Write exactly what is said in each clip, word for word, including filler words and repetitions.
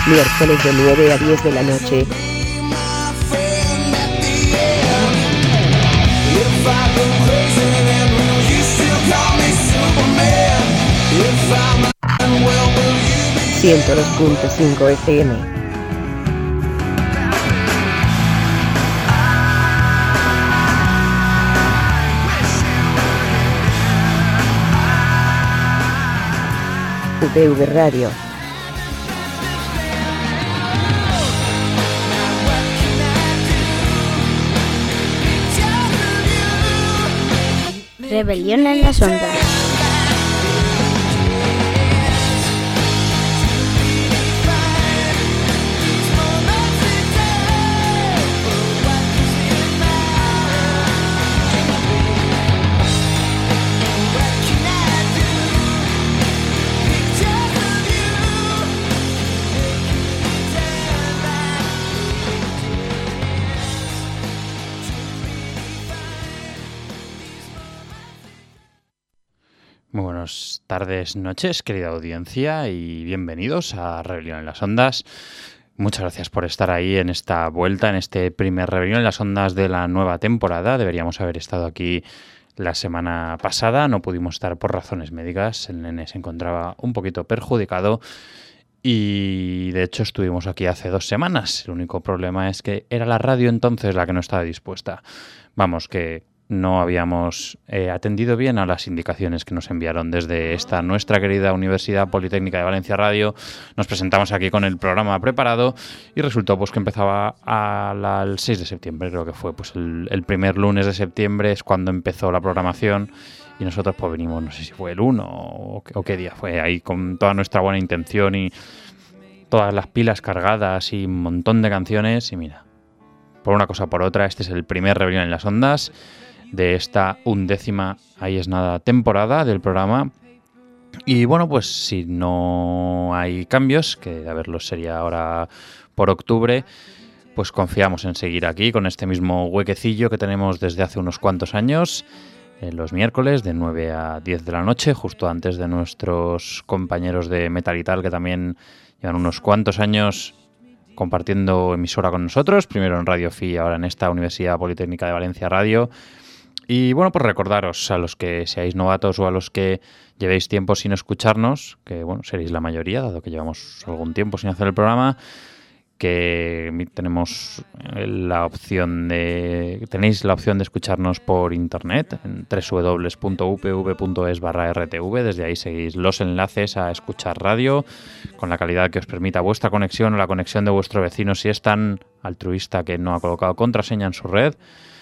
Miércoles de nueve a diez de la noche. ciento dos punto cinco F M. U P V Radio. Rebelión en las ondas. Muy buenas tardes, noches, querida audiencia, y bienvenidos a Rebelión en las Ondas. Muchas gracias por estar ahí en esta vuelta, en este primer Rebelión en las Ondas de la nueva temporada. Deberíamos haber estado aquí la semana pasada, no pudimos estar por razones médicas. El nene se encontraba un poquito perjudicado y de hecho estuvimos aquí hace dos semanas. El único problema es que era la radio entonces la que no estaba dispuesta. Vamos, que no habíamos eh, atendido bien a las indicaciones que nos enviaron desde esta nuestra querida Universidad Politécnica de Valencia Radio. Nos presentamos aquí con el programa preparado y resultó pues que empezaba a la, el seis de septiembre, creo que fue pues el, el primer lunes de septiembre es cuando empezó la programación y nosotros pues venimos, no sé si fue el uno o, o qué día fue, ahí con toda nuestra buena intención y todas las pilas cargadas y un montón de canciones y mira, por una cosa o por otra, este es el primer Rebelión en las Ondas de esta undécima, ahí es nada, temporada del programa. Y bueno, pues si no hay cambios, que de haberlos sería ahora por octubre, pues confiamos en seguir aquí con este mismo huequecillo que tenemos desde hace unos cuantos años, en los miércoles de nueve a diez de la noche, justo antes de nuestros compañeros de Metal y Tal, que también llevan unos cuantos años compartiendo emisora con nosotros, primero en Radio F I, ahora en esta Universidad Politécnica de Valencia Radio. Y bueno, pues recordaros a los que seáis novatos o a los que llevéis tiempo sin escucharnos, que bueno, seréis la mayoría, dado que llevamos algún tiempo sin hacer el programa, que tenemos la opción de tenéis la opción de escucharnos por internet en doble u doble u doble u punto u p v punto es barra r t v. Desde ahí seguís los enlaces a escuchar radio con la calidad que os permita vuestra conexión o la conexión de vuestro vecino si es tan altruista que no ha colocado contraseña en su red.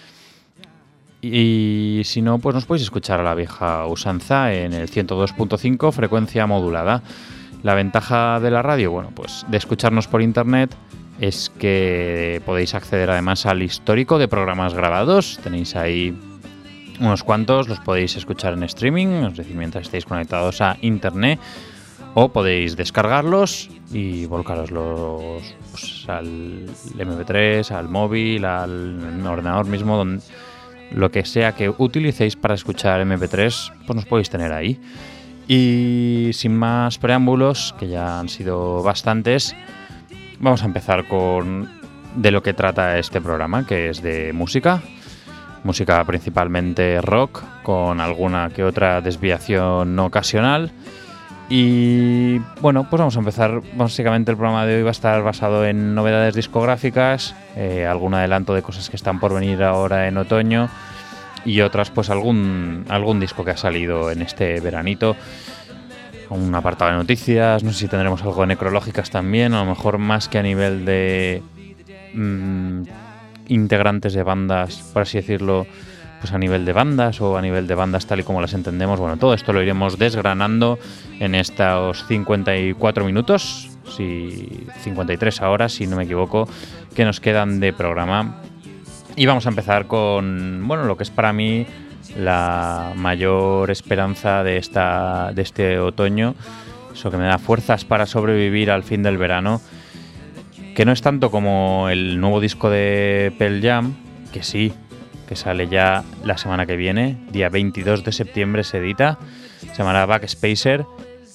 Y si no, pues nos podéis escuchar a la vieja usanza en el ciento dos punto cinco, frecuencia modulada. La ventaja de la radio, bueno, pues de escucharnos por internet es que podéis acceder además al histórico de programas grabados. Tenéis ahí unos cuantos, los podéis escuchar en streaming, es decir, mientras estéis conectados a internet, o podéis descargarlos y volcaroslos pues, al eme pe tres, al móvil, al ordenador mismo, donde lo que sea que utilicéis para escuchar eme pe tres, pues nos podéis tener ahí. Y sin más preámbulos, que ya han sido bastantes, vamos a empezar con de lo que trata este programa, que es de música. Música principalmente rock, con alguna que otra desviación ocasional. Y bueno, pues vamos a empezar. Básicamente el programa de hoy va a estar basado en novedades discográficas, eh, algún adelanto de cosas que están por venir ahora en otoño y otras pues algún algún disco que ha salido en este veranito, un apartado de noticias, no sé si tendremos algo de necrológicas también, a lo mejor más que a nivel de mmm, integrantes de bandas, por así decirlo, pues a nivel de bandas o a nivel de bandas tal y como las entendemos. Bueno, todo esto lo iremos desgranando en estos cincuenta y cuatro minutos, si cincuenta y tres ahora, si no me equivoco, que nos quedan de programa. Y vamos a empezar con, bueno, lo que es para mí la mayor esperanza de esta de este otoño, eso que me da fuerzas para sobrevivir al fin del verano, que no es tanto como el nuevo disco de Pearl Jam, que sí, que sale ya la semana que viene, día veintidós de septiembre se edita, se llamará Backspacer,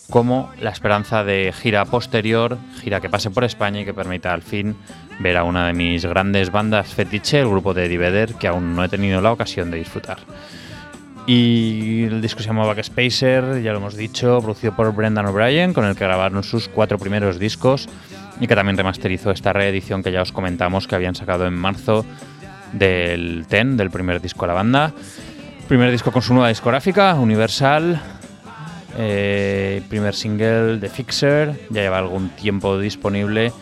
como la esperanza de gira posterior, gira que pase por España y que permita al fin ver a una de mis grandes bandas fetiche, el grupo de Eddie Vedder, que aún no he tenido la ocasión de disfrutar. Y el disco se llama Backspacer, ya lo hemos dicho, producido por Brendan O'Brien, con el que grabaron sus cuatro primeros discos y que también remasterizó esta reedición que ya os comentamos que habían sacado en marzo del Ten, del primer disco de la banda. Primer disco con su nueva discográfica, Universal. Eh, primer single, The Fixer, ya lleva algún tiempo disponible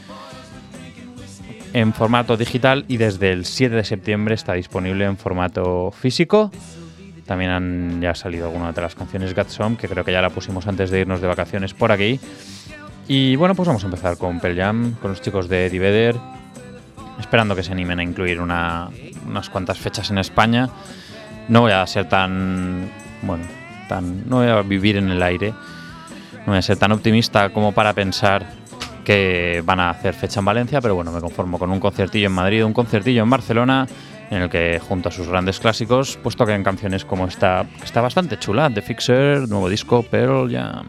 en formato digital y desde el siete de septiembre está disponible en formato físico. También han ya salido algunas de las canciones Got Some, que creo que ya la pusimos antes de irnos de vacaciones por aquí. Y bueno, pues vamos a empezar con Pearl Jam, con los chicos de Eddie Vedder, esperando que se animen a incluir una, unas cuantas fechas en España. No voy a ser tan... bueno, tan, no voy a vivir en el aire, no voy a ser tan optimista como para pensar que van a hacer fecha en Valencia, pero bueno, me conformo con un conciertillo en Madrid, un conciertillo en Barcelona, en el que junto a sus grandes clásicos pues toquen canciones como esta, que está bastante chula, The Fixer, nuevo disco Pearl Jam.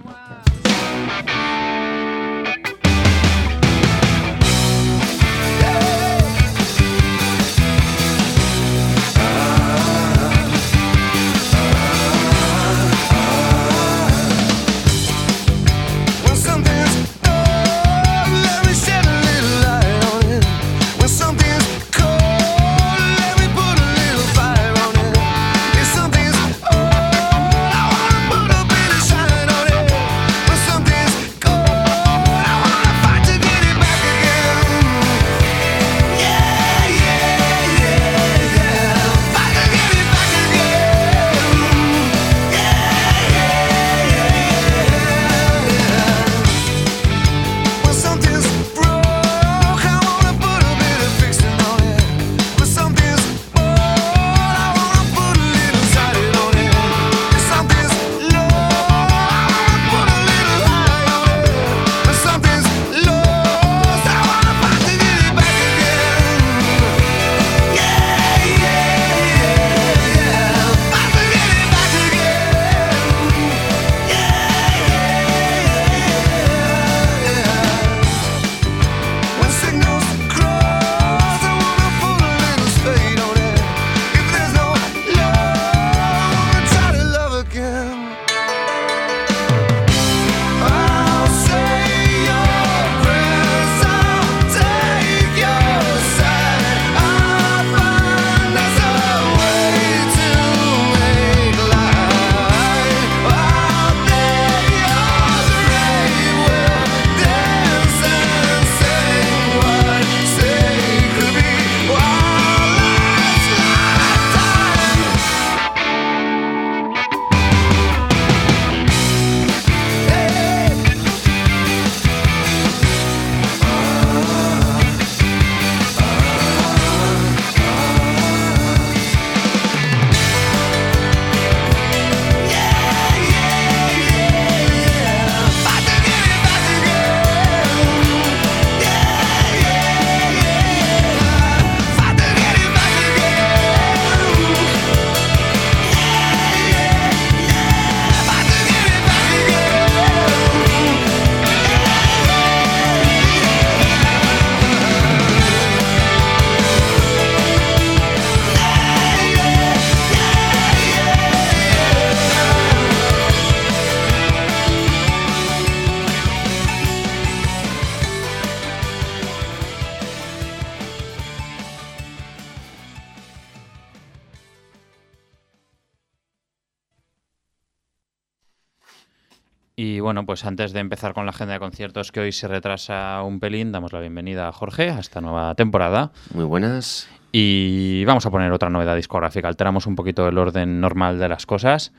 Y bueno, pues antes de empezar con la agenda de conciertos, que hoy se retrasa un pelín, damos la bienvenida a Jorge a esta nueva temporada. Muy buenas. Y vamos a poner otra novedad discográfica. Alteramos un poquito el orden normal de las cosas.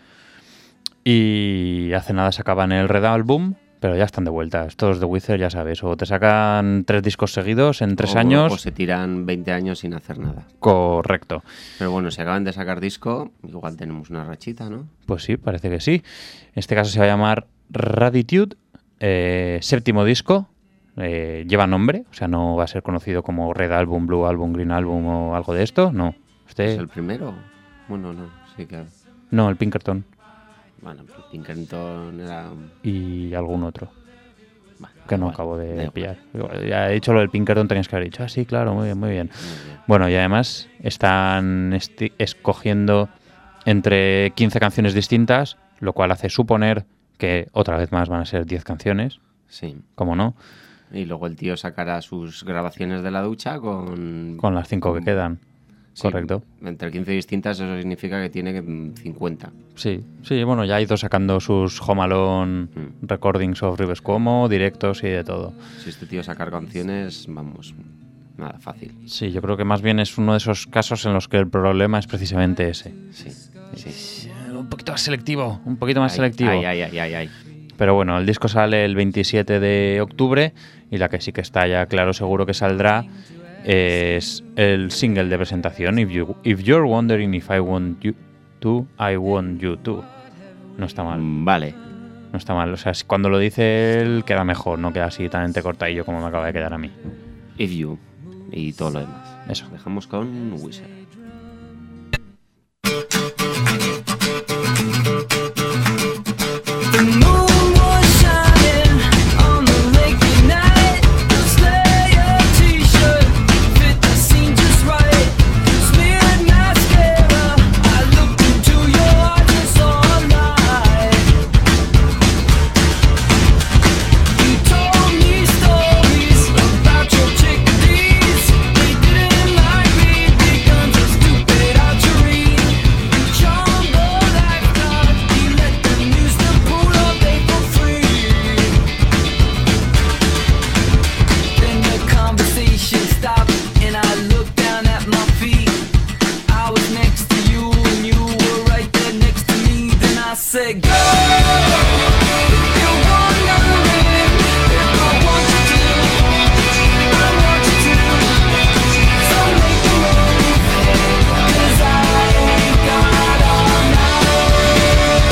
Y hace nada sacaban el Red Album, pero ya están de vuelta. Estos de Wizard, ya sabes, o te sacan tres discos seguidos en tres o, años. O se tiran veinte años sin hacer nada. Correcto. Pero bueno, si acaban de sacar disco, igual tenemos una rachita, ¿no? Pues sí, parece que sí. En este caso se va a llamar Raditude, eh, séptimo disco. Eh, lleva nombre, o sea, no va a ser conocido como Red Album, Blue Album, Green Album o algo de esto, no. Este... ¿Es el primero? Bueno, no, sí, claro. No, el Pinkerton. Bueno, Pinkerton era... Y algún otro. Bueno, que no igual, acabo de igual. pillar. Ya he dicho lo del Pinkerton, tenías que haber dicho. Ah, sí, claro, muy bien, muy bien. Muy bien. Bueno, y además están esti- escogiendo entre quince canciones distintas, lo cual hace suponer que otra vez más van a ser diez canciones, Sí. ¿cómo no? Y luego el tío sacará sus grabaciones de la ducha con... Con las cinco que quedan. Sí, Correcto. Entre quince distintas eso significa que tiene mm, cincuenta. Sí, sí, bueno, ya ha ido sacando sus Home Alone Mm. recordings of Rivers Cuomo, directos y de todo. Si este tío sacar canciones, vamos, nada, fácil. Sí, yo creo que más bien es uno de esos casos en los que el problema es precisamente ese. Sí, sí. Un poquito más selectivo, un poquito más Ay, selectivo. Ay, ay, ay, ay, ay. Pero bueno, el disco sale el veintisiete de octubre y la que sí que está ya claro seguro que saldrá es el single de presentación, If, you, if You're Wondering If I Want You To, I Want You To. No está mal, Mm, Vale. no está mal. O sea, si- cuando lo dice él queda mejor, no queda así tan entrecortadillo como me acaba de quedar a mí. If You y todo lo demás. Eso. Dejamos con Wizard. The moon was shining on the lake at night. The Slayer t-shirt fit the scene just right. Smeared mascara, I looked into your eyes and saw a light. You told me stories about your chickadees. They didn't like me because of stupid archery. You charmed the lifeguard, you let them use the pool all day for free. Then the conversation stopped and I looked down at my feet. I was next to you and you were right there next to me. Then I said, girl, you're wondering if I want you to. I want you to. So make a move, 'cause I ain't got all night.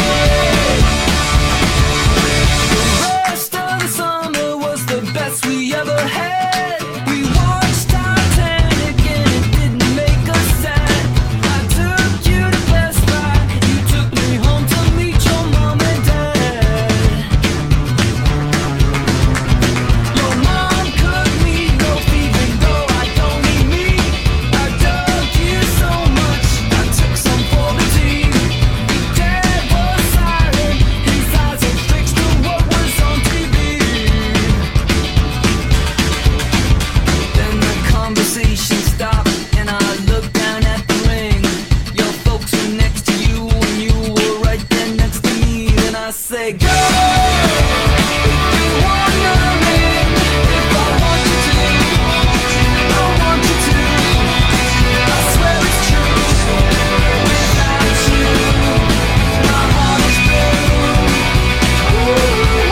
The rest of the summer was the best we ever had. We watched Titanic and it didn't make us sad. I took you to Best Buy, you took me home to meet your mom and dad. Your mom cooked me roast even though I don't eat meat. I dug you so much, I took some for the team. Your dad was silent, his eyes were fixed to what was on T V. Then the conversation stopped and I looked down at the ring. Your folks were next to you and you were right there next to me. Then I said, girl, you're wondering if I want you to. I want you to. I swear it's true. Without you, my heart is blue. Ooh, oh,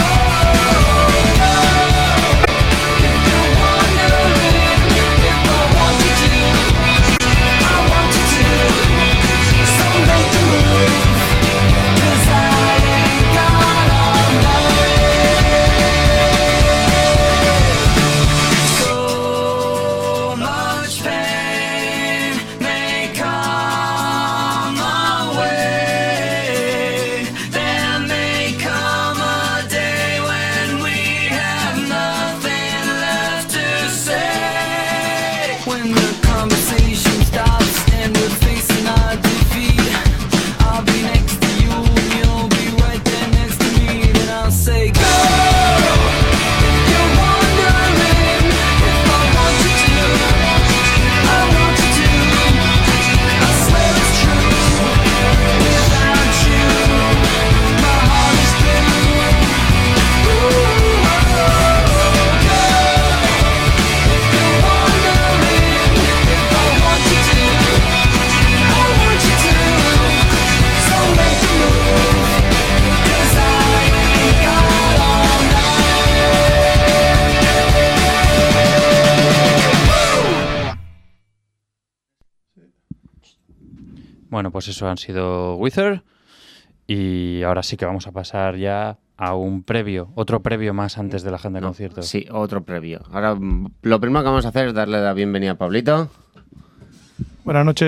oh. If you're wondering if I want you to, I want you to. So make the move, 'cause I ain't got all night. So much pain may come my way. There may come a day when we have nothing left to say. When the conversation stops and we're facing our defeat, I'll be next to you and you'll be right there next to me. Then I'll say, girl, if you're wondering if I want you to, I want you to. I swear it's true. Without you, my heart is blue. Ooh, oh, girl, if you're wondering if I want you to, I want you to. So make the move, 'cause I ain't got all night. Bueno, pues eso han sido Wither y ahora sí que vamos a pasar ya a un previo, otro previo más antes de la agenda de No, conciertos. Sí, otro previo. Ahora mm, lo primero que vamos a hacer es darle la bienvenida a Pablito. Buenas noches.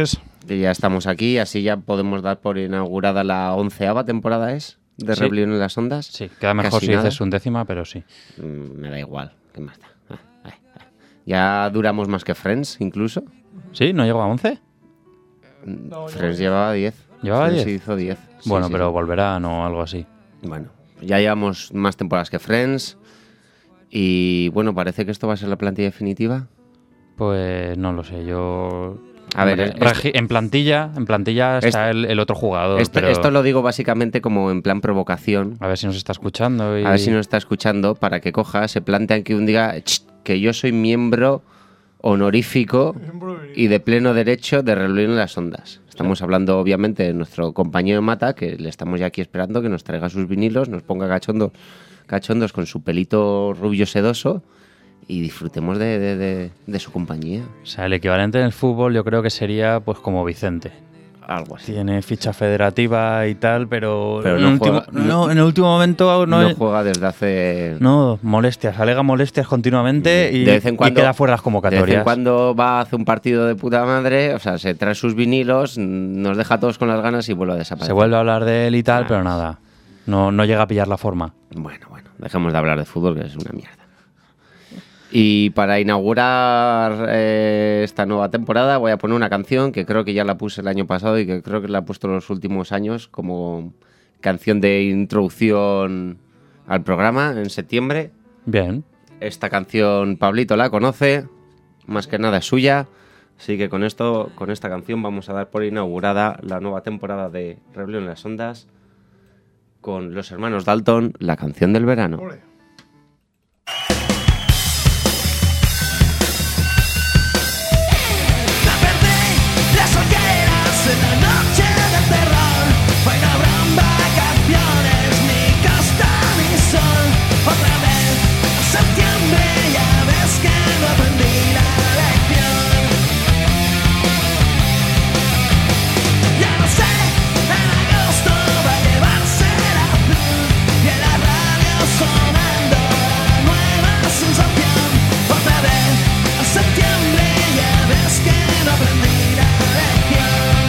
ya estamos aquí, así ya podemos dar por inaugurada la onceava temporada, ¿es? De Sí. Rebelión en las Ondas. Sí, queda mejor Casi si nada. dices undécima, pero sí. Mm, Me da igual, ¿qué más da? Ah, ah, ah. Ya duramos más que Friends, incluso. ¿Sí? ¿No llegó a once? Friends llevaba diez. ¿Llevaba Friends diez? hizo diez. Sí, Bueno, sí, pero sí. volverá, no, algo así. Bueno, ya llevamos más temporadas que Friends. Y bueno, parece que esto va a ser la plantilla definitiva. Pues no lo sé, yo... A ver, Hombre, esto- regi- en plantilla, en plantilla está el, el otro jugador, Esto, pero esto lo digo básicamente como en plan provocación. a ver si nos está escuchando y... A ver si nos está escuchando para que coja, se plantean que un día "Ch, que yo soy miembro honorífico y de pleno derecho de Rebelión en las Ondas". Estamos hablando obviamente de nuestro compañero Mata, que le estamos ya aquí esperando que nos traiga sus vinilos, nos ponga cachondo, cachondos con su pelito rubio sedoso y disfrutemos de, de- de- de su compañía. O sea, el equivalente en el fútbol yo creo que sería pues como Vicente. Algo así. Tiene ficha federativa y tal, pero, Pero en, no el último, juega- no, en el último momento no, No juega desde hace... no, molestias, alega molestias continuamente y, De vez en cuando- y queda fuera de las De convocatorias. vez en cuando va a hacer un partido de puta madre, o sea, se trae sus vinilos, nos deja a todos con las ganas y vuelve a desaparecer. Se vuelve a hablar de él y tal, Ah. pero nada, no, no llega a pillar la forma. Bueno, bueno, dejemos de hablar de fútbol, que es una mierda. Y para inaugurar eh, esta nueva temporada voy a poner una canción que creo que ya la puse el año pasado y que creo que la he puesto en los últimos años como canción de introducción al programa en septiembre. Bien, Esta canción Pablito la conoce, más que nada es suya, así que con esto, con esta canción vamos a dar por inaugurada la nueva temporada de Rebelión en las Ondas con los hermanos Dalton, la canción del verano. La perdí, las hogueras en la noche del terror. Hoy no habrán vacaciones, ni costa ni sol. Otra vez, septiembre, ya ves que no aprendí la lección. Ya no sé, en agosto va a llevarse la azul y en la radio sonando la nueva sensación. Otra vez, septiembre, ya ves que no aprendí la lección.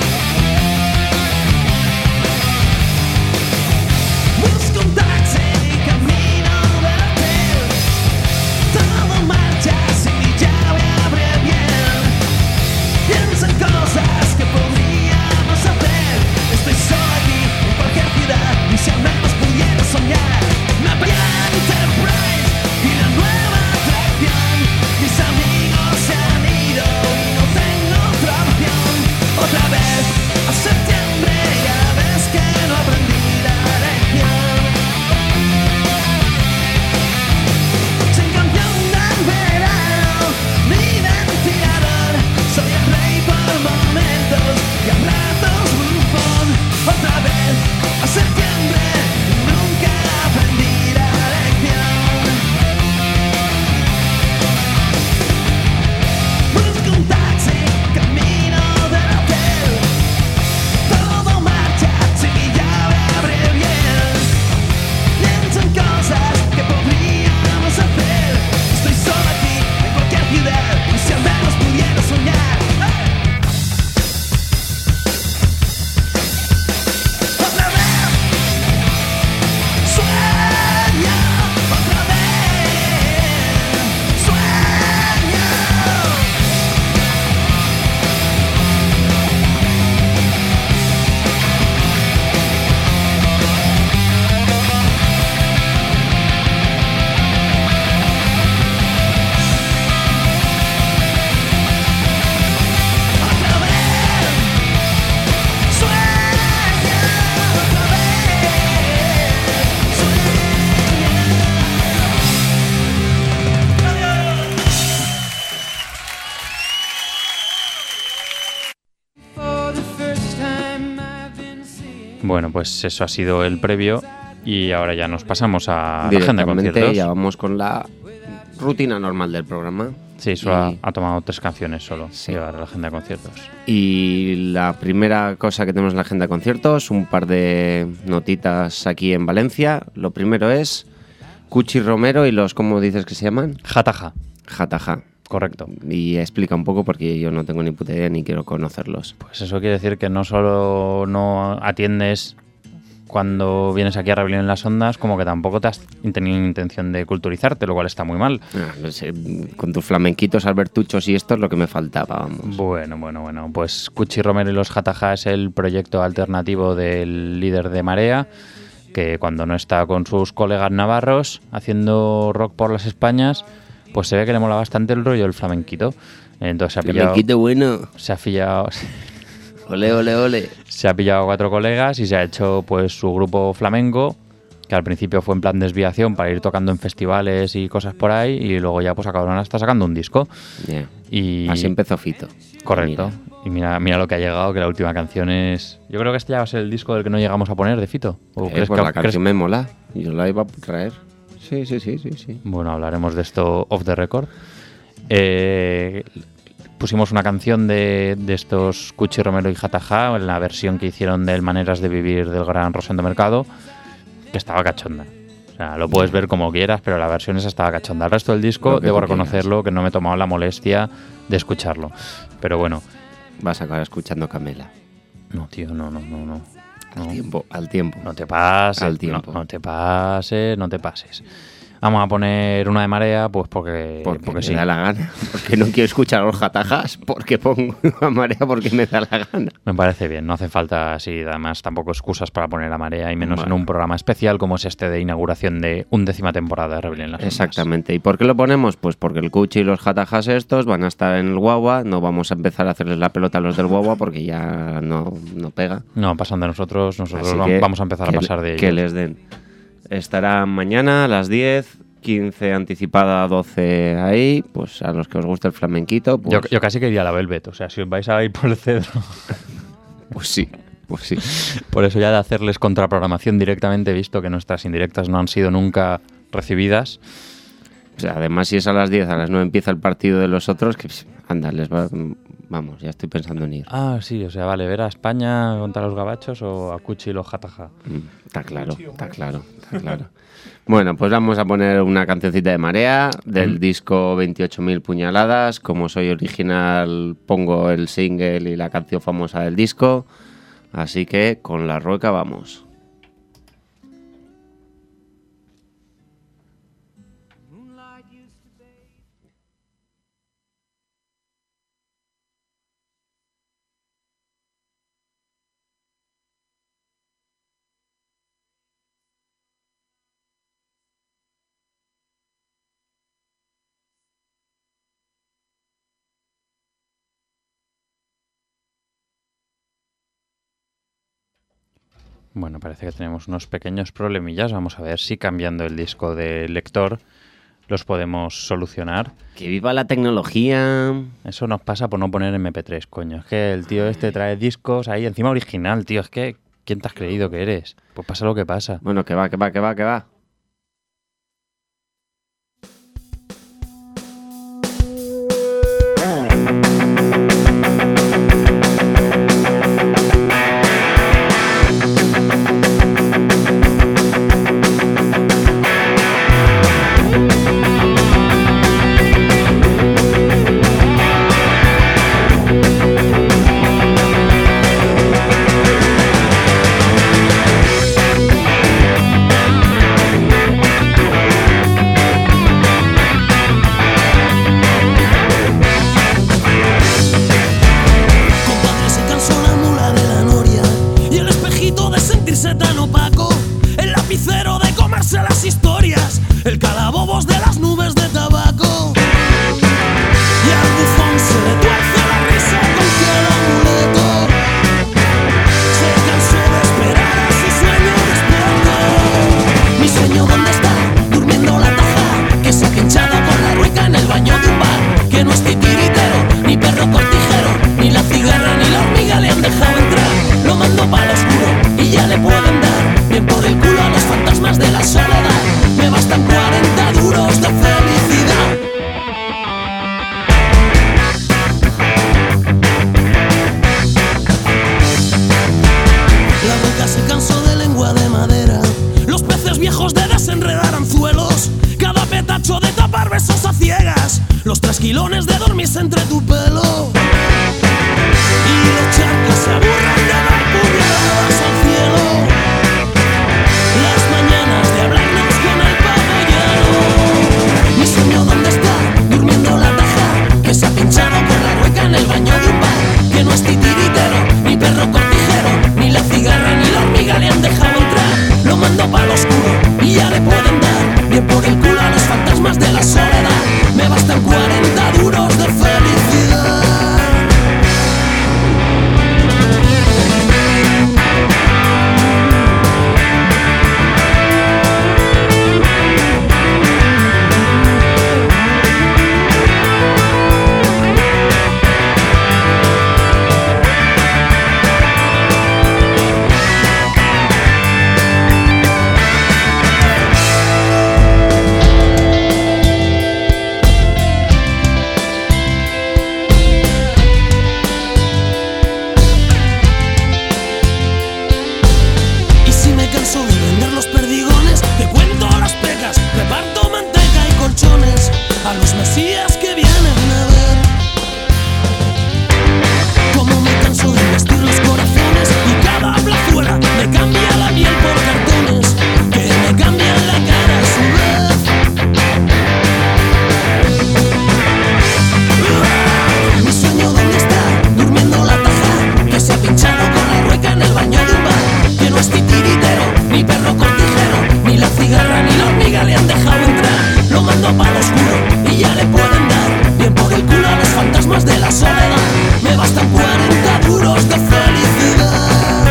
Busco un taxi y camino del hotel. Todo marcha si mi llave abre bien. Pienso en cosas que podríamos hacer. Estoy solo aquí en cualquier ciudad y si al menos pudiera soñar. Me apoya Enterprise y la nueva atracción. Mis amigos se han ido y no tengo otra opción. Otra vez a septiembre, ya ves que no aprendí la lección. Sin campeón del verano, mi ventilador. Soy el rey por momentos y a ratos bufón. Otra vez a septiembre, nunca aprendí la lección. Busco un taxi, camino del hotel. Todo marcha si mi llave abre bien. Pienso en cosas que podríamos hacer. Estoy solo aquí en cualquier ciudad y si al menos pudiera soñar. ¡Hey! Otra vez sueño, otra vez sueño. Otra vez sueño, otra vez bueno, pues eso ha sido el previo y ahora ya nos pasamos a la agenda de Directamente conciertos. ya vamos con la rutina normal del programa. Sí, solo ha, Y- ha tomado tres canciones solo Sí. llevar a la agenda de conciertos. Y la primera cosa que tenemos en la agenda de conciertos, un par de notitas aquí en Valencia. Lo primero es Cuchi Romero y los, ¿cómo dices que se llaman? Jataja. Jataja. Correcto. Y explica un poco porque yo no tengo ni puta idea ni quiero conocerlos. Pues eso quiere decir que no solo no atiendes cuando vienes aquí a Rebelión en las Ondas, como que tampoco te has tenido intención de culturizarte, lo cual está muy mal. Ah, no sé, con tus flamenquitos, albertuchos y esto es lo que me faltaba, vamos. Bueno, bueno, bueno. Pues Cuchi Romero y los Jataja es el proyecto alternativo del líder de Marea, que cuando no está con sus colegas navarros haciendo rock por las Españas, pues se ve que le mola bastante el rollo del flamenquito. Entonces se ha pillado... Flamenquito bueno. Se ha pillado... Ole, ole, ole. Se ha pillado a cuatro colegas y se ha hecho pues su grupo flamenco, que al principio fue en plan desviación para ir tocando en festivales y cosas por ahí, y luego ya pues acabaron hasta sacando un disco. Yeah. Y Así empezó Fito. correcto. Mira. Y mira, mira lo que ha llegado, que la última canción es... Yo creo que este ya va a ser el disco del que no llegamos a poner de Fito. ¿O Eh, crees pues que, la crees- canción me mola. Yo la iba a traer. Sí, sí, sí, sí, sí. Bueno, hablaremos de esto off the record. Eh, pusimos una canción de, de estos Cuchi Romero y Jataja en la versión que hicieron del Maneras de Vivir del gran Rosendo Mercado, que estaba cachonda. O sea, lo puedes ver como quieras, pero la versión esa estaba cachonda. El resto del disco, Lo que debo tú reconocerlo, que no me he tomado la molestia de escucharlo. Pero bueno, Vas a acabar escuchando Camela. no, tío, no, no, no, no. Al No. tiempo, al tiempo. No te pases, Al no, tiempo. no te pases, no te pases. Vamos a poner una de Marea, pues porque, Porque, porque me sí. da la gana. Porque no quiero escuchar a los jatajas. Porque pongo a Marea porque me da la gana. Me parece bien, no hace falta así, además tampoco excusas para poner a Marea, y menos Bueno. en un programa especial como es este de inauguración de undécima temporada de Rebelión en las Ondas. Exactamente. ¿Y por qué lo ponemos? Pues porque el Cuchi y los jatajas estos van a estar en el guagua. No vamos a empezar a hacerles la pelota a los del guagua porque ya no, no pega. No, pasan de nosotros, nosotros Así vam- que vamos a empezar a que- pasar de Que ellos. les den. Estará mañana a las diez, quince anticipada, doce ahí. Pues a los que os guste el flamenquito, pues, Yo, yo casi quería la Velvet, o sea, si os vais a ir por el cedro. pues sí, pues sí. Por eso ya de hacerles contraprogramación directamente, visto que nuestras indirectas no han sido nunca recibidas. O sea, además, si es a las diez, a las nueve empieza el partido de los otros, que pss, anda, les va. Vamos, ya estoy pensando en ir. Ah, sí, o sea, vale, ver a España contra los gabachos o a Cuchi y los Jataja. Mm, Está claro, está claro, está claro. Bueno, pues vamos a poner una cancioncita de Marea del Mm. disco veintiocho mil puñaladas. Como soy original, pongo el single y la canción famosa del disco. Así que con la rueca vamos. Bueno, parece que tenemos unos pequeños problemillas. Vamos a ver si cambiando el disco de lector los podemos solucionar. ¡Que viva la tecnología! Eso nos pasa por no poner eme pe tres, coño. Es que el tío este trae discos ahí encima original, tío. Es que, ¿quién te has creído que eres? Pues pasa lo que pasa. Bueno, que va, que va, que va, que va. Thank ganes de dormirse entre tu pelo. Y los charcos se aburren de dar puñaladas al cielo. Las mañanas de hablarnos con el pavo lleno. Mi sueño, ¿dónde está? Durmiendo la taja que se ha pinchado con la rueca en el baño de un bar. Que no es titiritero, ni perro cortijero, ni la cigarra ni la hormiga le han dejado entrar. Lo mando para lo oscuro y ya le pueden dar bien por el culo a los fantasmas de la soledad. Me bastan cuarenta duros de felicidad. A los mesías que vienen a ver. Como me canso de vestir los corazones y cada plazuela me cambia la piel por cartones que me cambian la cara a su vez. Mi sueño, ¿dónde está? Durmiendo la taja que se ha pinchado con la rueca en el baño de un bar. Que no es titiritero, ni perro cortijero, ni la cigarra ni la hormiga le han dejado entrar. Lo mando para lo oscuro y ya le pueden dar bien por el culo a los fantasmas de la soledad. Me bastan cuarenta duros de felicidad.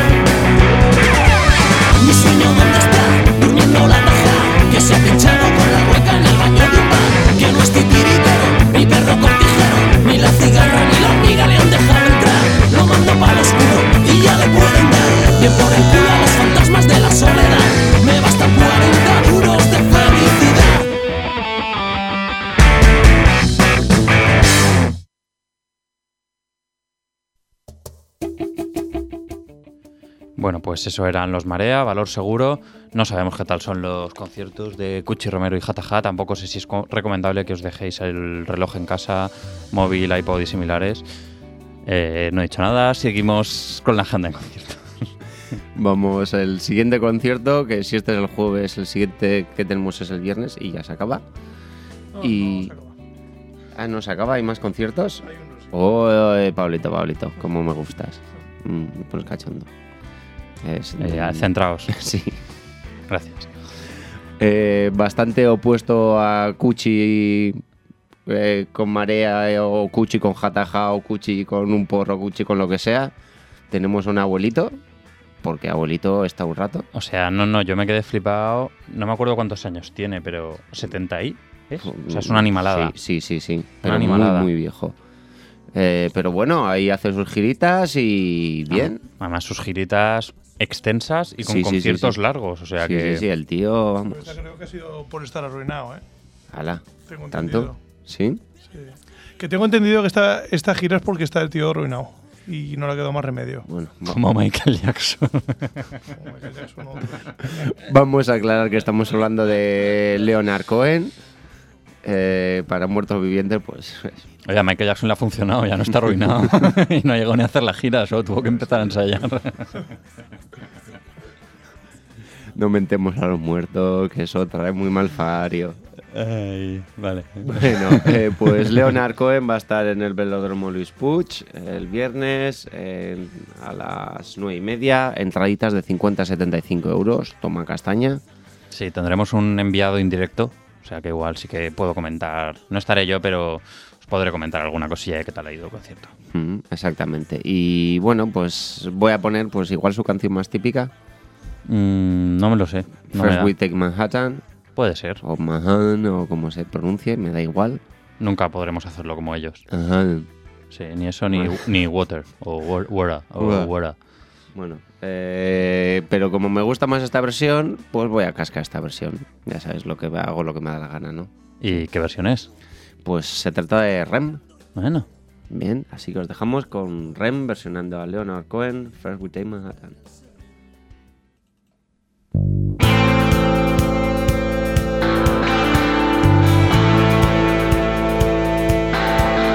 Mi sueño, ¿dónde está? Durmiendo la taja que se ha pinchado con la rueca en el baño de un bar. Que no es titiritero, ni perro cortijero, ni la cigarra ni la hormiga le han dejado entrar. Lo mando para lo oscuro y ya le pueden dar bien por el culo a los fantasmas de la soledad. Me bastan cuarenta duros de felicidad. Bueno, pues eso eran Los Marea, Valor Seguro. No sabemos qué tal son los conciertos de Cuchi Romero y Jataja. Tampoco sé si es recomendable que os dejéis el reloj en casa, móvil, iPod y similares. Eh, no he dicho nada, seguimos con la agenda de conciertos. Vamos, el siguiente concierto, que si este es el jueves, el siguiente que tenemos es el viernes y ya se acaba. No, y... no, se acaba. Ah, ¿no se acaba? ¿Hay más conciertos? Hay unos. Oh, eh, Pablito, Pablito, cómo me gustas. Mm, me pones cachondo. Es, Eh, centraos. Sí. Gracias. Eh, bastante opuesto a Cuchi eh, con marea, eh, o Cuchi con jataja, o Cuchi con un porro, Cuchi con lo que sea. Tenemos un abuelito, porque abuelito está un rato. O sea, no, no, yo me quedé flipado. No me acuerdo cuántos años tiene, pero setenta y, ¿es? O sea, es una animalada. Sí, sí, sí, sí. Pero Una muy, animalada. muy viejo. Eh, pero bueno, ahí hace sus giritas y bien. Ah, además, sus giritas extensas y con Sí, sí, sí, conciertos sí. largos. O sea sí, que. sí, sí, el tío, Pues vamos. esta creo que ha sido por estar arruinado, ¿eh? Ala, Tengo ¿tanto? entendido. ¿Sí? Sí. Que tengo entendido que esta, esta gira es porque está el tío arruinado y no le ha quedado más remedio. Bueno, va- Como Michael Jackson. Como Michael Jackson, ¿no? vamos a aclarar que estamos hablando de Leonard Cohen. Eh, para muertos vivientes, pues Oye, a Michael Jackson le ha funcionado, ya no está arruinado. Y no llegó ni a hacer la gira, solo tuvo que empezar a ensayar. no mentemos a los muertos, que eso trae muy mal fario. Ay, vale. Bueno, eh, pues Leonard Cohen va a estar en el Velódromo Luis Puig el viernes en- a las nueve y media, entraditas de cincuenta a setenta y cinco euros, toma castaña. Sí, tendremos un enviado indirecto, o sea que igual sí que puedo comentar. No estaré yo, pero os podré comentar alguna cosilla de qué tal ha ido el concierto. Mm, exactamente. Y bueno, pues voy a poner pues igual su canción más típica, Mm, no me lo sé. No me First da. We Take Manhattan, Puede ser. o Manhattan, o como se pronuncie, me da igual. Nunca podremos hacerlo como ellos. Ajá. Sí, ni eso ni, ni Water o wa- Wara. O Wara. Wara. Bueno, eh, pero como me gusta más esta versión, pues voy a cascar esta versión. Ya sabes, lo que hago lo que me da la gana, ¿no? ¿Y qué versión es? Pues se trata de Rem. Bueno. Bien, así que os dejamos con Rem versionando a Leonard Cohen, First We Take Manhattan. First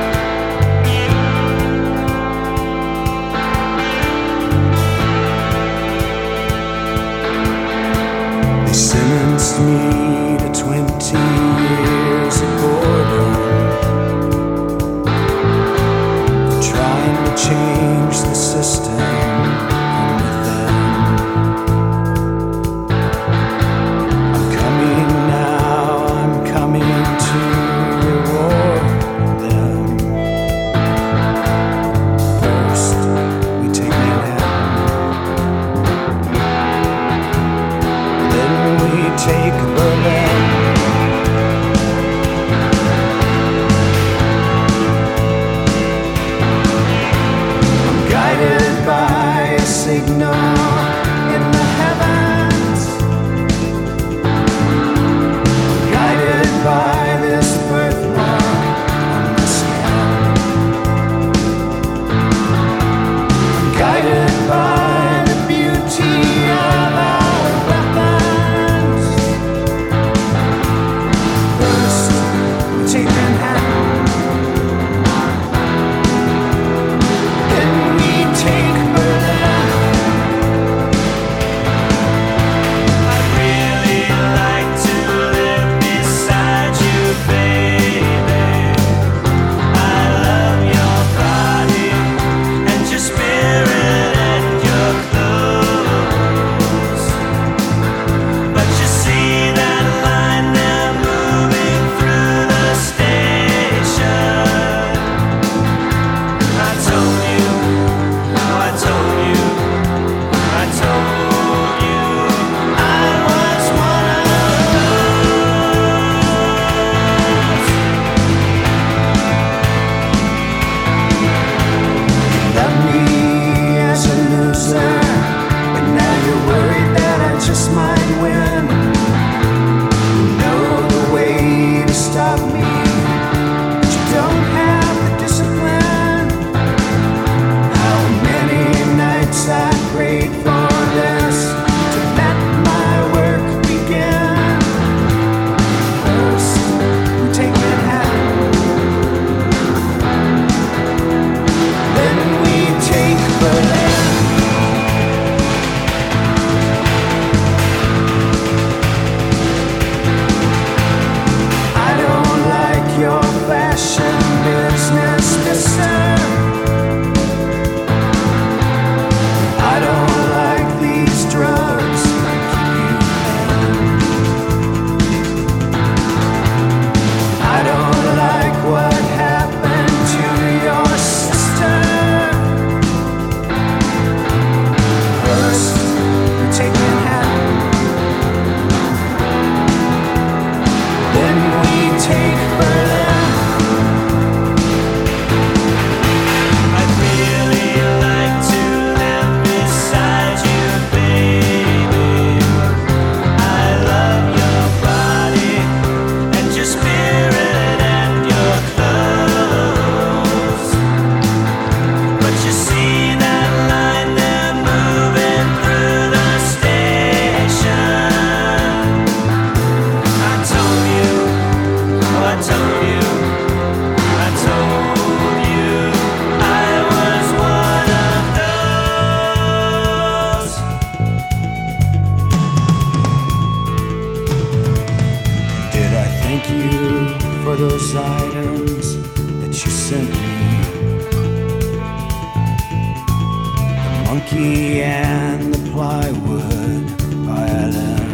key and the plywood violin.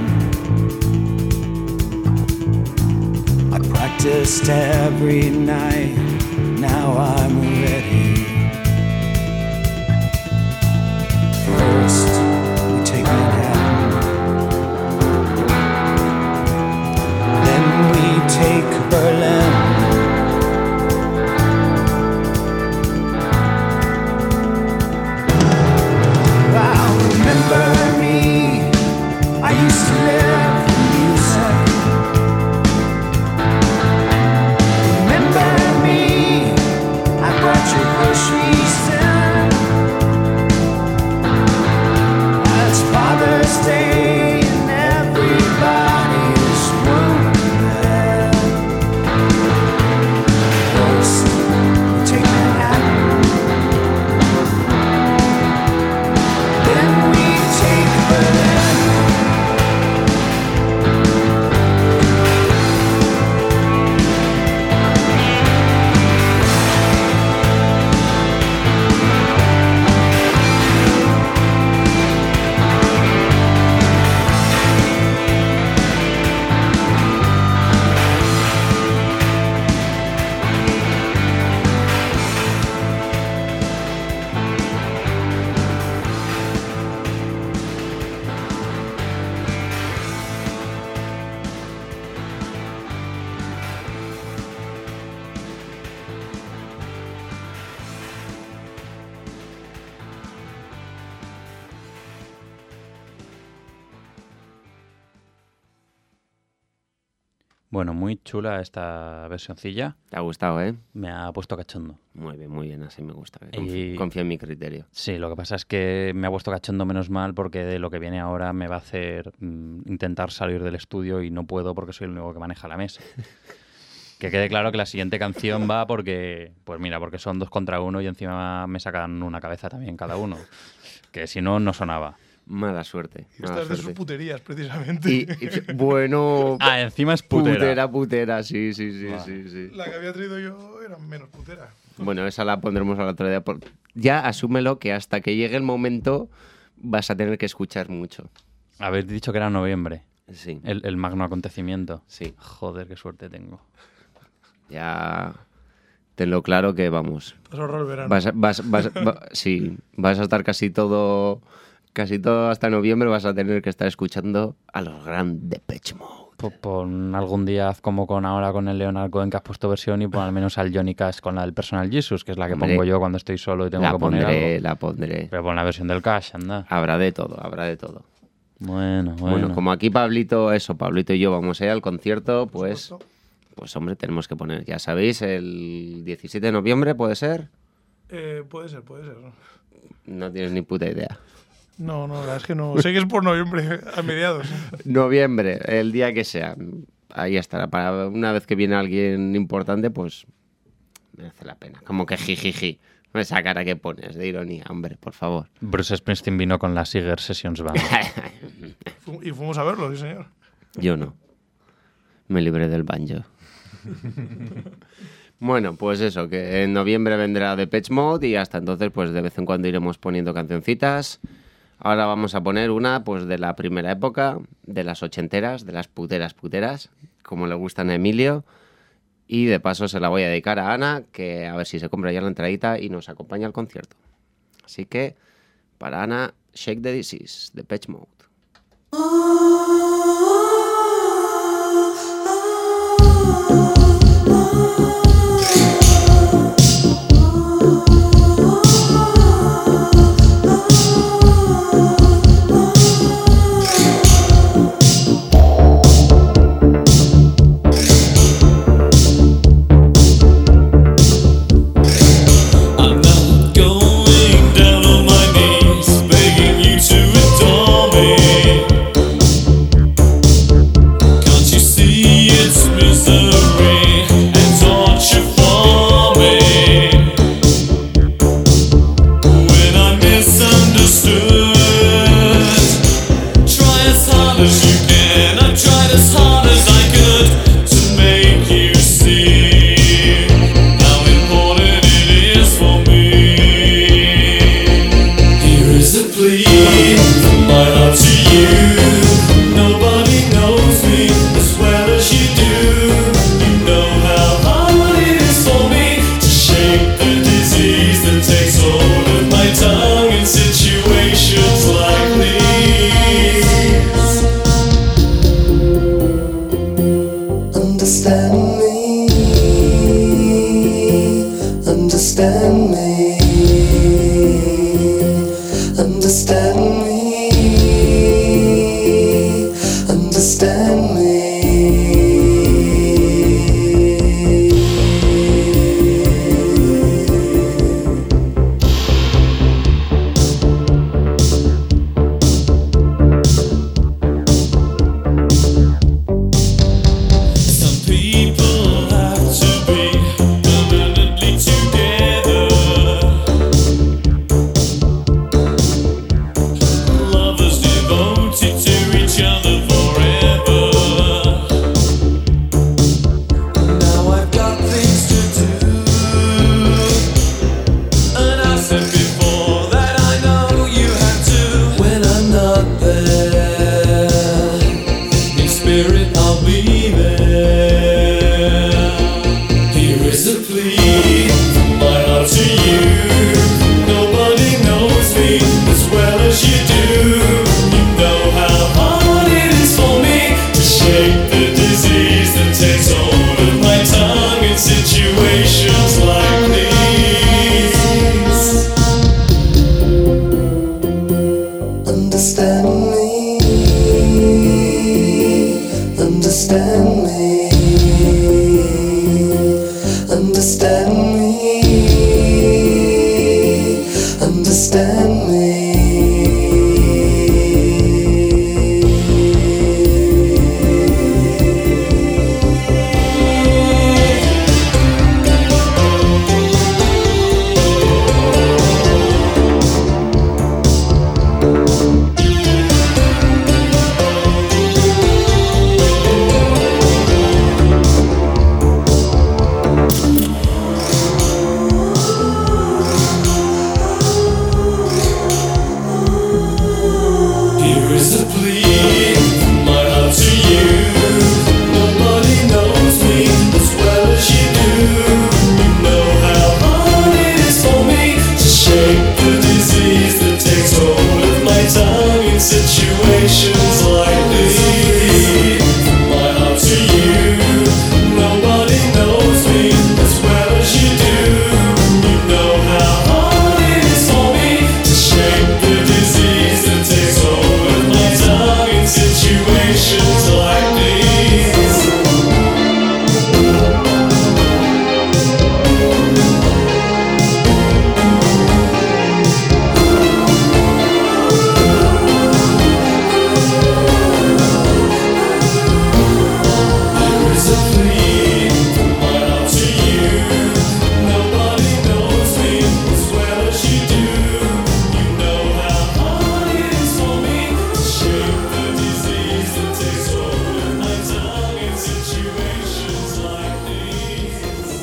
I practiced every night, now I'm ready. First, we take Manhattan, then we take Berlin. Remember me, I used to live for music. Remember me, I brought your groceries in. It's Father's Day and everybody's wounded. First, we take Manhattan, then we take Berlin. Bueno, muy chula esta versioncilla. Te ha gustado, ¿eh? Me ha puesto cachondo. Muy bien, muy bien, así me gusta. Confío, Y- confío en mi criterio. Sí, lo que pasa es que me ha puesto cachondo menos mal porque de lo que viene ahora me va a hacer mm, intentar salir del estudio y no puedo porque soy el único que maneja la mesa. Que quede claro que la siguiente canción va porque, pues mira, porque son dos contra uno y encima me sacan una cabeza también cada uno. Que si no, no sonaba. Mala suerte. Mala Estas de sus suerte. puterías, precisamente. Y, y- bueno, Ah, encima es putera. putera, putera, sí, sí, sí, Vale. sí, sí. La que había traído yo era menos putera. Bueno, esa la pondremos a la otro día. por- Ya asúmelo que hasta que llegue el momento vas a tener que escuchar mucho. Habéis dicho que era noviembre, Sí, el, el magno acontecimiento. sí. Joder, qué suerte tengo. Ya tenlo claro que vamos. Te has ahorrado el verano. Vas, a- vas, vas, va- sí, vas a estar casi todo, casi todo hasta noviembre vas a tener que estar escuchando a los grandes Depeche Mode. Pues pon algún día haz como con ahora con el Leonard Cohen que has puesto versión y pon al menos al Johnny Cash con la del Personal Jesus, que es la que Hombre, pongo yo cuando estoy solo y tengo La que poner pondré, algo. la pondré. Pero pon la versión del Cash, anda. Habrá de todo, habrá de todo. Bueno, bueno. Bueno, como aquí Pablito, eso, Pablito y yo vamos a ir al concierto, pues, supuesto. pues hombre, tenemos que poner, ya sabéis, el diecisiete de noviembre, ¿puede ser? Eh, puede ser, puede ser. No tienes ni puta idea. No, no, la verdad es que no. Sé que es por noviembre, a mediados. Noviembre, el día que sea. Ahí estará. Para una vez que viene alguien importante, pues merece la pena. Como que jijiji. Esa cara que pones de ironía, hombre, por favor. Bruce Springsteen vino con la Seeger Sessions Band. Fu- Y fuimos a verlo, sí, señor. Yo no. Me libré del banjo. Bueno, pues eso, que en noviembre vendrá Depeche Mode y hasta entonces, pues de vez en cuando iremos poniendo cancioncitas. Ahora vamos a poner una, pues de la primera época, de las ochenteras, de las puteras puteras, como le gustan a Emilio. Y de paso se la voy a dedicar a Ana, que a ver si se compra ya la entradita y nos acompaña al concierto. Así que, para Ana, Shake the Disease, Depeche Mode. I'm not going down on my knees, begging you to adore me. Understand me, understand me, understand me. Some people have to be permanently together. Lovers devoted to each other forever. Now I've got things to do, and I said before that I know you have to. When I'm not there, in spirit I'll be there. Here is a plea from my heart to you. Nobody knows me as well as you do. You know how hard it is for me to shake the disease that takes hold of my tongue in situations like these. Understand me, understand me, understand me, understand me. Here is a plea from my heart to you. Nobody knows me as well as you do. You know how hard it is for me to shake the disease that takes hold of my tongue in situations like these. From my heart to you. Nobody knows me as well as you do. You know how hard it is for me to shake the disease that takes hold of my tongue in situations like these. There is a plea from my heart to you. Nobody knows me as well as you do. You know how hard it is for me to shake the disease that takes hold of my tongue in situations like these.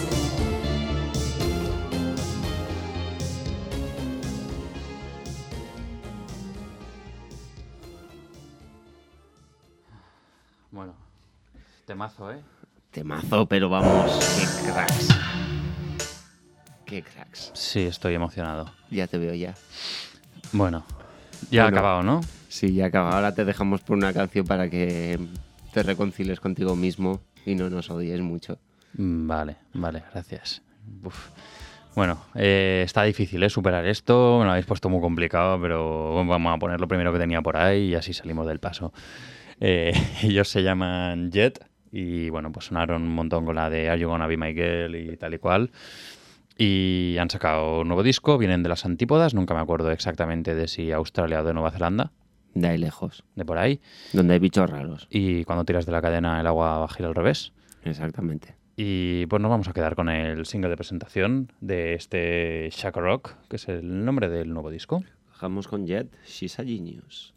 Bueno, temazo, ¿eh? Temazo, pero vamos, qué cracks. Qué cracks. Sí, estoy emocionado. Ya te veo ya. Bueno, ya ha Bueno. acabado, ¿no? Sí, ya acaba. Ahora te dejamos por una canción para que te reconcilies contigo mismo y no nos odies mucho. Mm, Vale, vale, gracias. Uf. Bueno, eh, está difícil, ¿eh? Superar esto. Me lo habéis puesto muy complicado, pero bueno, vamos a poner lo primero que tenía por ahí y así salimos del paso. Eh, ellos se llaman Jet y bueno, pues sonaron un montón con la de Are You Gonna Be My Girl y tal y cual. Y han sacado un nuevo disco, vienen de las antípodas, nunca me acuerdo exactamente de si Australia o de Nueva Zelanda, De ahí lejos. de por ahí. Donde hay bichos raros. Y cuando tiras de la cadena el agua gira al revés. Exactamente. Y pues nos vamos a quedar con el single de presentación de este Shaka Rock, que es el nombre del nuevo disco. Dejamos con Jet, She's a Genius.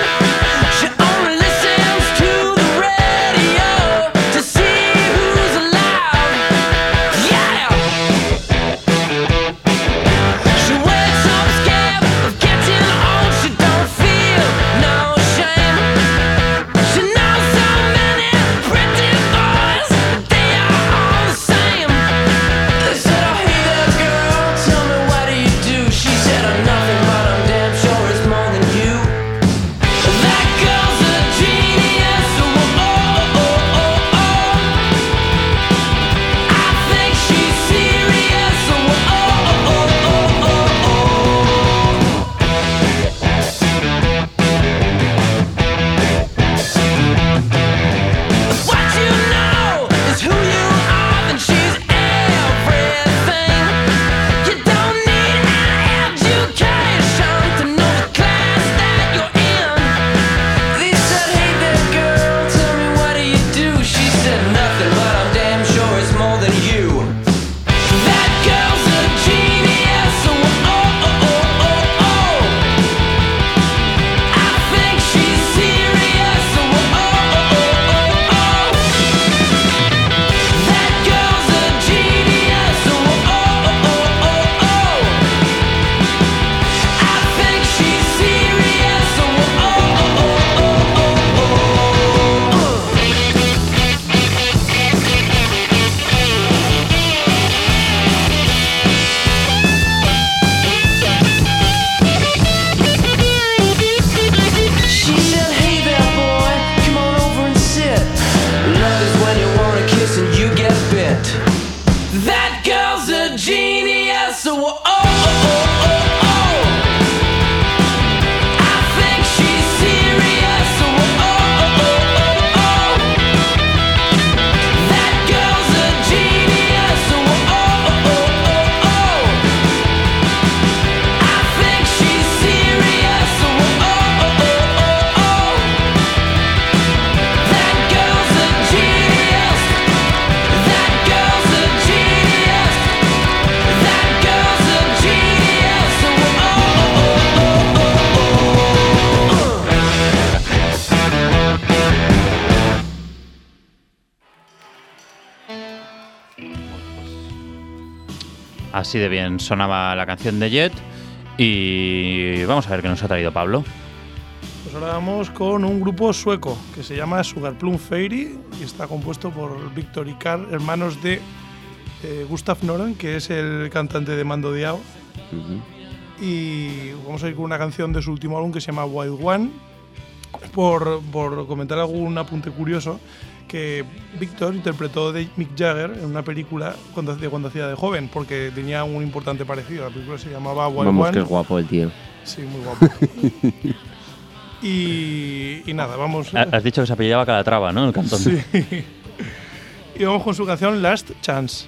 She only listens to the radio to see who's alive. Así de bien sonaba la canción de Jet. Y vamos a ver qué nos ha traído Pablo. Pues ahora vamos con un grupo sueco que se llama Sugar Plum Fairy y está compuesto por Victor y Carl, hermanos de eh, Gustav Noren, que es el cantante de Mando Diao. Uh-huh. Y vamos a ir con una canción de su último álbum que se llama Wild One. Por, por comentar algún apunte curioso, que Victor interpretó de Mick Jagger en una película cuando, de cuando hacía de joven, porque tenía un importante parecido. La película se llamaba Wild Vamos, One. que es guapo el tío. Sí, muy guapo. y, y nada, vamos. Has dicho que se apellidaba Calatrava, ¿no? El cantón. Sí. Y vamos con su canción Last Chance.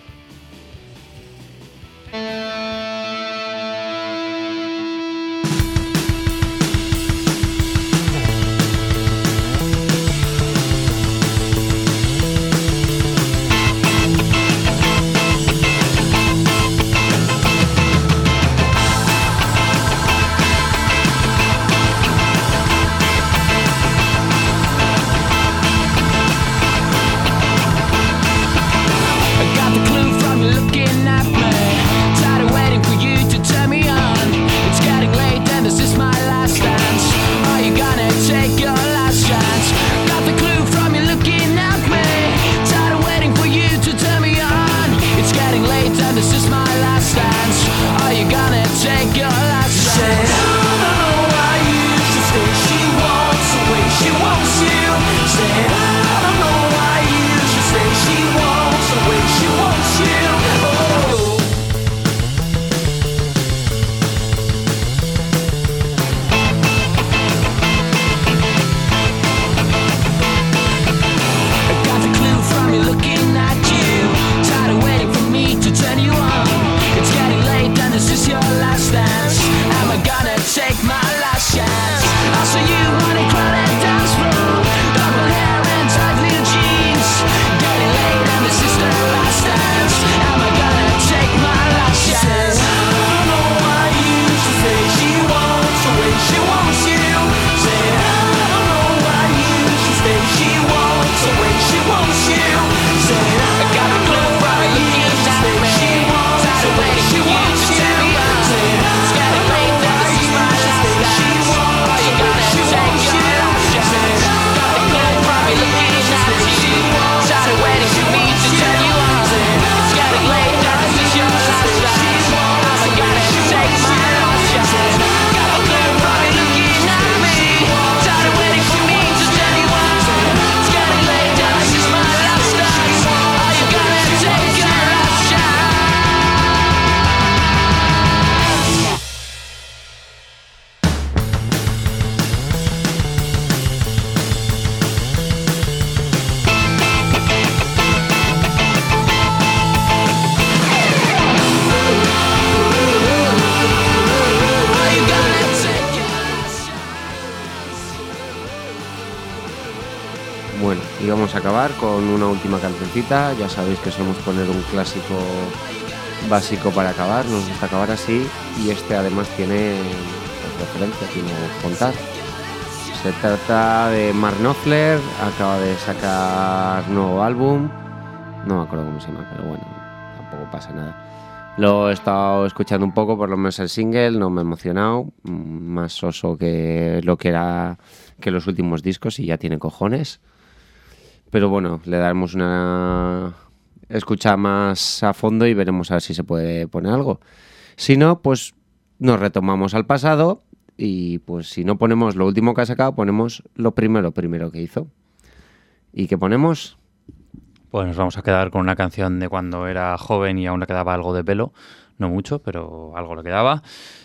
Bueno, y vamos a acabar con una última cancioncita. Ya sabéis que solemos poner un clásico básico para acabar, nos gusta acabar así, y este además tiene pues, referencia, tiene que contar. Se trata de Mark Knopfler, acaba de sacar nuevo álbum, no me acuerdo cómo se llama, pero bueno, tampoco pasa nada. Lo he estado escuchando un poco, por lo menos el single, no me ha emocionado, más soso que lo que era que los últimos discos, y ya tiene cojones. Pero bueno, le daremos una escucha más a fondo y veremos a ver si se puede poner algo. Si no, pues nos retomamos al pasado y pues si no ponemos lo último que ha sacado, ponemos lo primero, primero que hizo. ¿Y qué ponemos? Pues nos vamos a quedar con una canción de cuando era joven y aún le quedaba algo de pelo. No mucho, pero algo le quedaba.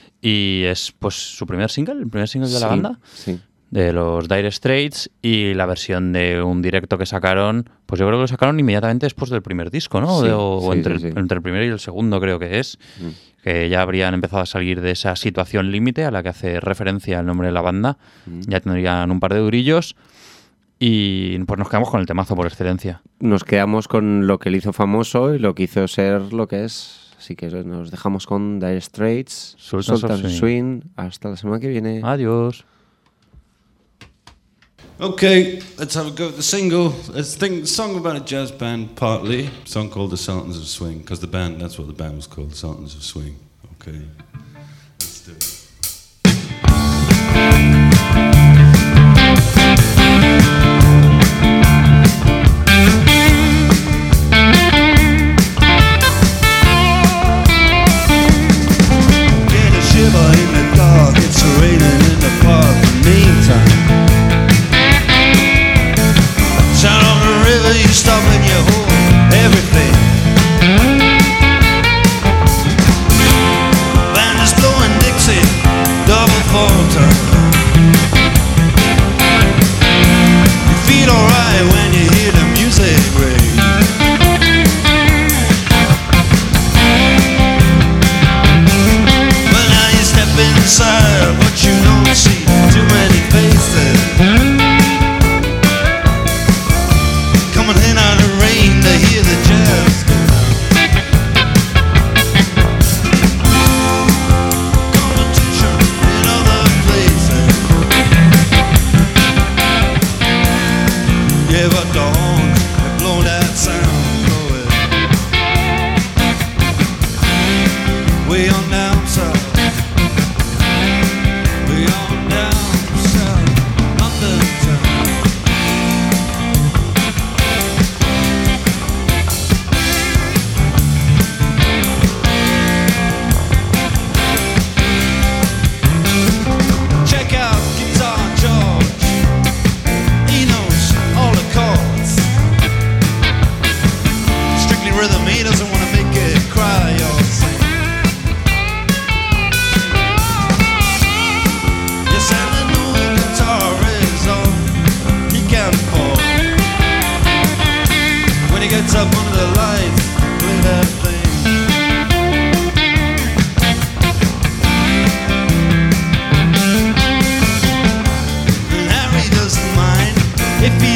Y es pues su primer single, el primer single de la Sí, banda. sí. De los Dire Straits, y la versión de un directo que sacaron, pues yo creo que lo sacaron inmediatamente después del primer disco, ¿no? Sí, De- o sí, entre, sí, el, sí. entre el primero y el segundo creo que es, Mm. que ya habrían empezado a salir de esa situación límite a la que hace referencia el nombre de la banda. Mm. Ya tendrían un par de durillos y pues nos quedamos con el temazo por excelencia. Nos quedamos con lo que le hizo famoso y lo que hizo ser lo que es. Así que nos dejamos con Dire Straits, Sultans of Sultans of Swing. Swing. Hasta la semana que viene. Adiós. Okay, let's have a go at the single. Let's think song about a jazz band, partly. A song called The Sultans of Swing, because the band, that's what the band was called, The Sultans of Swing. Okay, let's do it. Get a shiver in the dark, it's raining in the park. Meantime, sound on the river, you stop and you hold everything. Band is blowing Dixie, double fall time. You feel alright when you hear the music ring. Well, now you step inside, but you don't see too many faces. Coming in out of rain to hear the jazz go down. Competition in other places. Yeah, but the horns, they blow that sound, blow it. Way on down south. Way on down south. London town. Check out Guitar George. He knows all the chords. Strictly rhythm, he doesn't want to make it cry or sing. Yes, and the new guitar is all he can afford. When he gets up under the lights, play that thing. And Harry doesn't mind if he